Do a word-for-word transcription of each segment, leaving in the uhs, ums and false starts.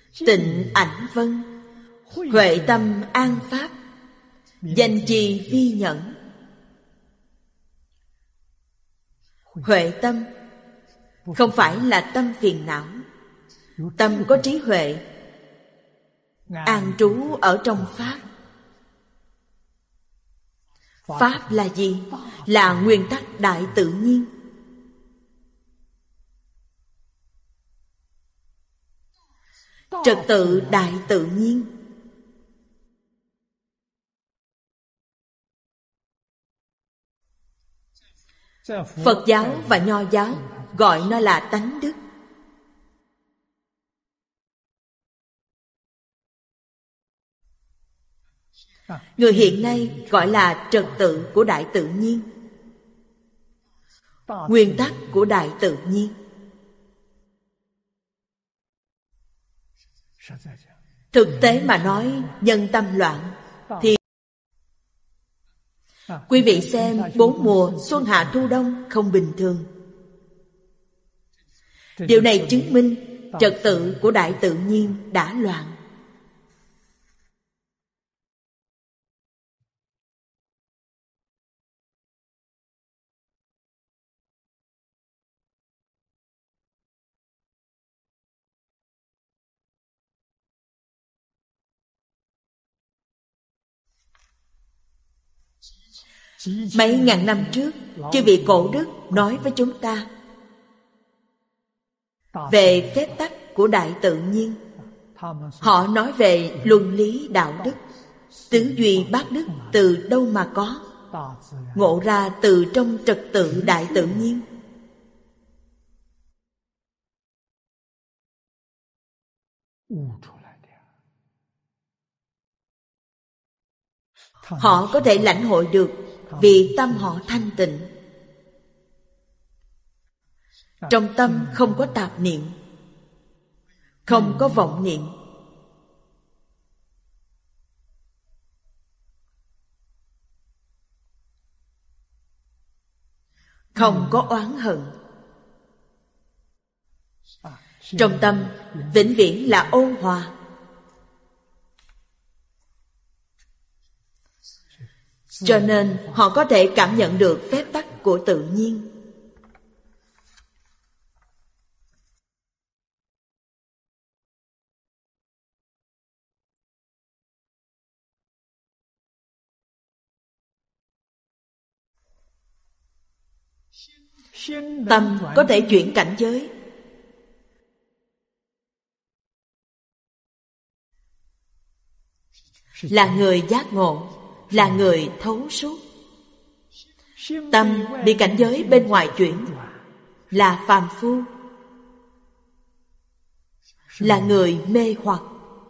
tịnh ảnh vân, huệ tâm an pháp, danh chi vi nhẫn. Huệ tâm không phải là tâm phiền não. Tâm có trí huệ, an trú ở trong Pháp. Pháp là gì? Là nguyên tắc đại tự nhiên. Trật tự đại tự nhiên. Phật giáo và Nho giáo gọi nó là tánh đức. Người hiện nay gọi là trật tự của đại tự nhiên, nguyên tắc của đại tự nhiên. Thực tế mà nói, nhân tâm loạn thì quý vị xem bốn mùa xuân hạ thu đông không bình thường. Điều này chứng minh trật tự của đại tự nhiên đã loạn. Mấy ngàn năm trước, chư vị cổ đức nói với chúng ta về phép tắc của đại tự nhiên. Họ nói về luân lý đạo đức, tứ duy bát đức từ đâu mà có, ngộ ra từ trong trật tự đại tự nhiên. Họ có thể lãnh hội được vì tâm họ thanh tịnh. Trong tâm không có tạp niệm, không có vọng niệm, không có oán hận. Trong tâm vĩnh viễn là ôn hòa. Cho nên họ có thể cảm nhận được phép tắc của tự nhiên. Tâm có thể chuyển cảnh giới. Là người giác ngộ, là người thấu suốt. Tâm bị cảnh giới bên ngoài chuyển, là phàm phu, là người mê hoặc.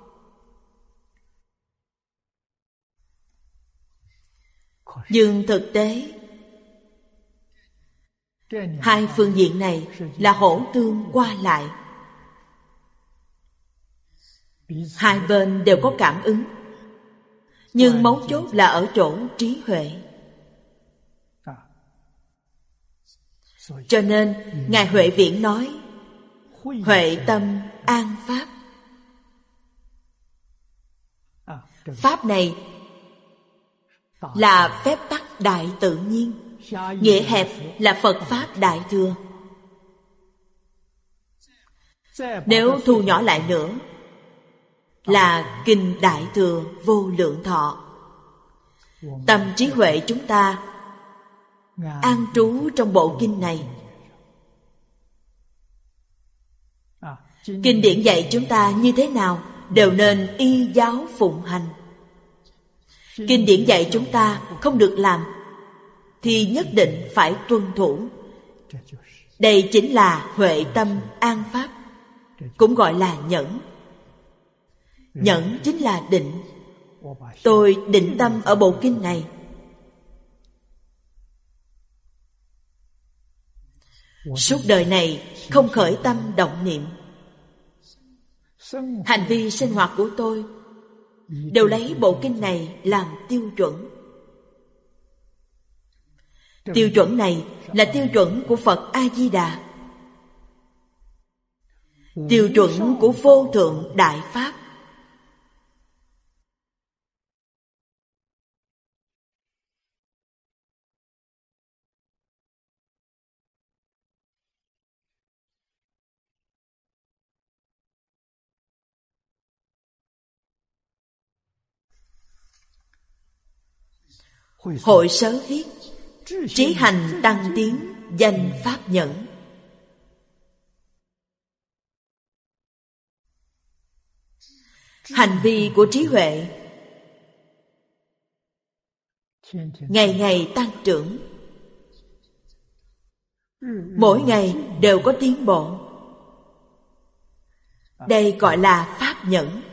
Nhưng thực tế, hai phương diện này là hỗ tương qua lại. Hai bên đều có cảm ứng, nhưng mấu chốt là ở chỗ trí huệ. Cho nên Ngài Huệ Viễn nói huệ tâm an pháp. Pháp này là phép tắc đại tự nhiên, nghĩa hẹp là Phật Pháp Đại Thừa. Nếu thu nhỏ lại nữa là Kinh Đại Thừa Vô Lượng Thọ. Tâm trí huệ chúng ta an trú trong bộ kinh này. Kinh điển dạy chúng ta như thế nào đều nên y giáo phụng hành. Kinh điển dạy chúng ta không được làm thì nhất định phải tuân thủ. Đây chính là huệ tâm an pháp, cũng gọi là nhẫn. Nhẫn chính là định. Tôi định tâm ở bộ kinh này. Suốt đời này không khởi tâm động niệm. Hành vi sinh hoạt của tôi đều lấy bộ kinh này làm tiêu chuẩn. Tiêu chuẩn này là tiêu chuẩn của Phật A-di-đà. tiêu chuẩn của vô thượng đại pháp. Hội sớ viết: trí hành tăng tiến, danh pháp nhẫn. Hành vi của trí huệ ngày ngày tăng trưởng, mỗi ngày đều có tiến bộ. Đây gọi là pháp nhẫn.